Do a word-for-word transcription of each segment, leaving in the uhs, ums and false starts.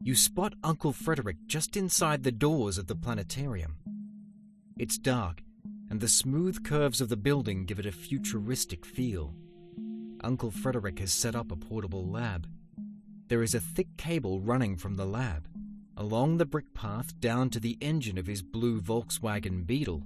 You spot Uncle Frederick just inside the doors of the planetarium. It's dark, and the smooth curves of the building give it a futuristic feel. Uncle Frederick has set up a portable lab. There is a thick cable running from the lab, along the brick path down to the engine of his blue Volkswagen Beetle.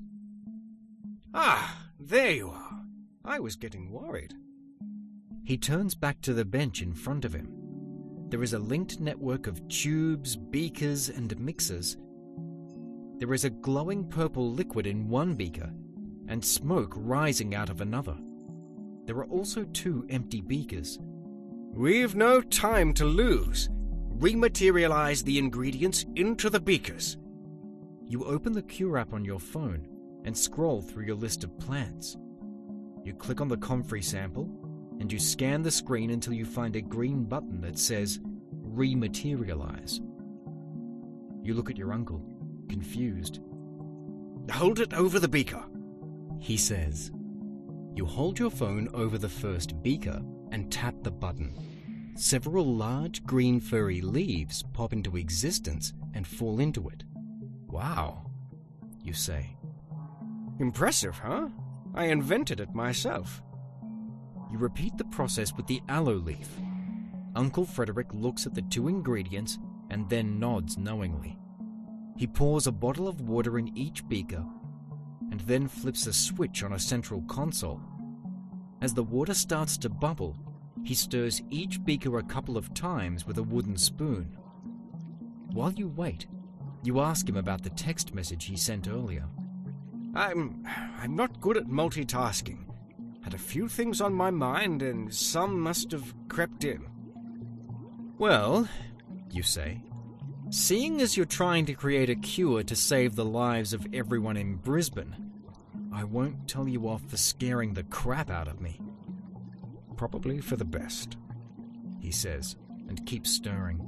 Ah, there you are. I was getting worried. He turns back to the bench in front of him. There is a linked network of tubes, beakers, and mixers. There is a glowing purple liquid in one beaker, and smoke rising out of another. There are also two empty beakers. We've no time to lose. Rematerialize the ingredients into the beakers. You open the Cure app on your phone and scroll through your list of plants. You click on the comfrey sample, and you scan the screen until you find a green button that says Rematerialize. You look at your uncle, confused. Hold it over the beaker, he says. You hold your phone over the first beaker and tap the button. Several large green furry leaves pop into existence and fall into it. Wow, you say. Impressive, huh? I invented it myself. You repeat the process with the aloe leaf. Uncle Frederick looks at the two ingredients and then nods knowingly. He pours a bottle of water in each beaker and then flips a switch on a central console. As the water starts to bubble, he stirs each beaker a couple of times with a wooden spoon. While you wait, you ask him about the text message he sent earlier. I'm... I'm not good at multitasking. Had a few things on my mind, and some must have crept in. Well, you say, seeing as you're trying to create a cure to save the lives of everyone in Brisbane, I won't tell you off for scaring the crap out of me. Probably for the best, he says, and keeps stirring.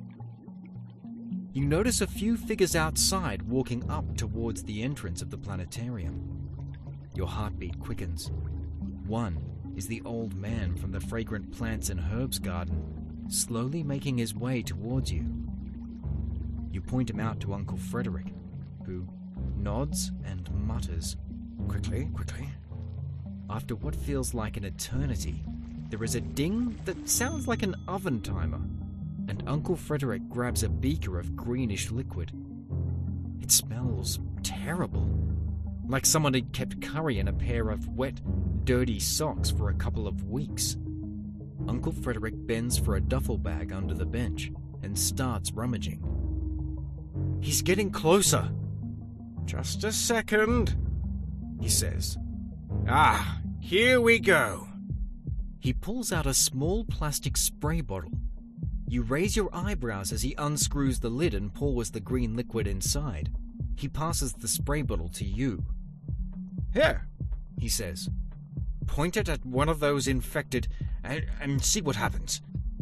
You notice a few figures outside walking up towards the entrance of the planetarium. Your heartbeat quickens. One is the old man from the fragrant plants and herbs garden, slowly making his way towards you. You point him out to Uncle Frederick, who nods and mutters. Quickly, quickly. After what feels like an eternity, there is a ding that sounds like an oven timer, and Uncle Frederick grabs a beaker of greenish liquid. It smells terrible, like someone had kept curry in a pair of wet, dirty socks for a couple of weeks. Uncle Frederick bends for a duffel bag under the bench and starts rummaging. He's getting closer. Just a second, he says. Ah, here we go. He pulls out a small plastic spray bottle. You raise your eyebrows as he unscrews the lid and pours the green liquid inside. He passes the spray bottle to you. Here, he says. Point it at one of those infected and, and see what happens.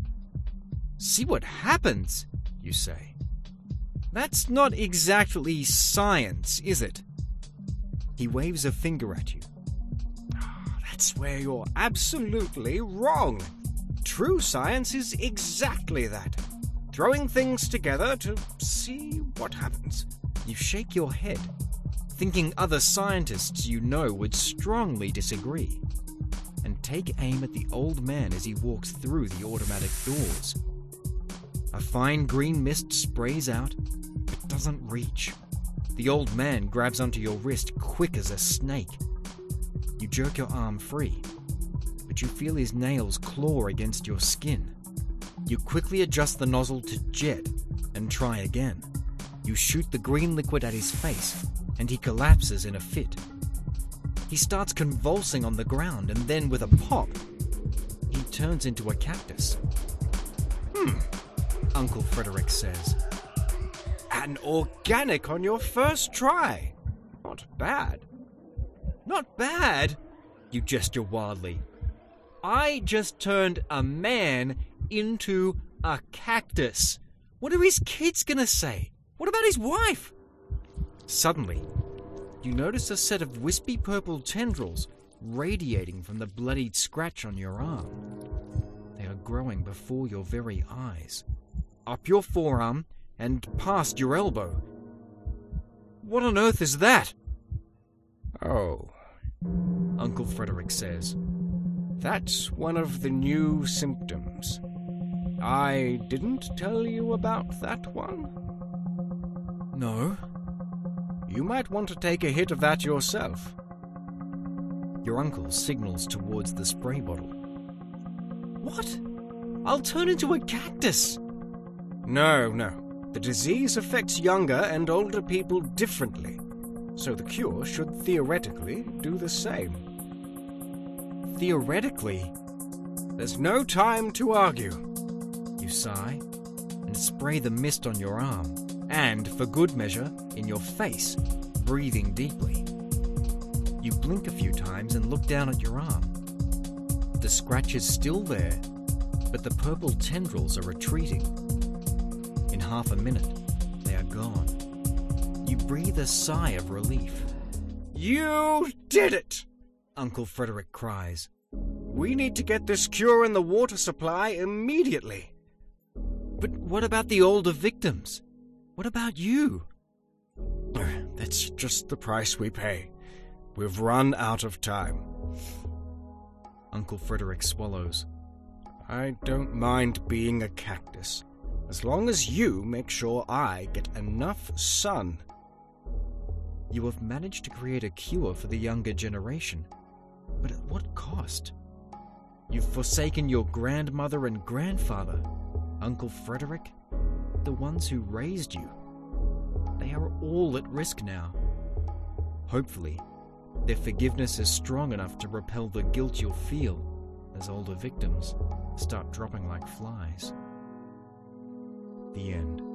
See what happens, you say. That's not exactly science, is it? He waves a finger at you. That's where you're absolutely wrong. True science is exactly that. Throwing things together to see what happens. You shake your head, thinking other scientists you know would strongly disagree, and take aim at the old man as he walks through the automatic doors. A fine green mist sprays out, but doesn't reach. The old man grabs onto your wrist quick as a snake. You jerk your arm free, but you feel his nails claw against your skin. You quickly adjust the nozzle to jet and try again. You shoot the green liquid at his face, and he collapses in a fit. He starts convulsing on the ground, and then with a pop, he turns into a cactus. Hmm, Uncle Frederick says. An organic on your first try. Not bad. Not bad? You gesture wildly. I just turned a man into a cactus. What are his kids gonna say? What about his wife? Suddenly, you notice a set of wispy purple tendrils radiating from the bloodied scratch on your arm. They are growing before your very eyes. Up your forearm and past your elbow. What on earth is that? Oh, Uncle Frederick says. That's one of the new symptoms. I didn't tell you about that one? No. You might want to take a hit of that yourself. Your uncle signals towards the spray bottle. What? I'll turn into a cactus! No, no. The disease affects younger and older people differently, so the cure should theoretically do the same. Theoretically? There's no time to argue. You sigh and spray the mist on your arm, and, for good measure, in your face, breathing deeply. You blink a few times and look down at your arm. The scratch is still there, but the purple tendrils are retreating. In half a minute, they are gone. You breathe a sigh of relief. You did it! Uncle Frederick cries. We need to get this cure in the water supply immediately. But what about the older victims? What about you? That's just the price we pay. We've run out of time. Uncle Frederick swallows. I don't mind being a cactus, as long as you make sure I get enough sun. You have managed to create a cure for the younger generation, but at what cost? You've forsaken your grandmother and grandfather, Uncle Frederick, the ones who raised you. They are all at risk now. Hopefully, their forgiveness is strong enough to repel the guilt you'll feel as older victims start dropping like flies. The end.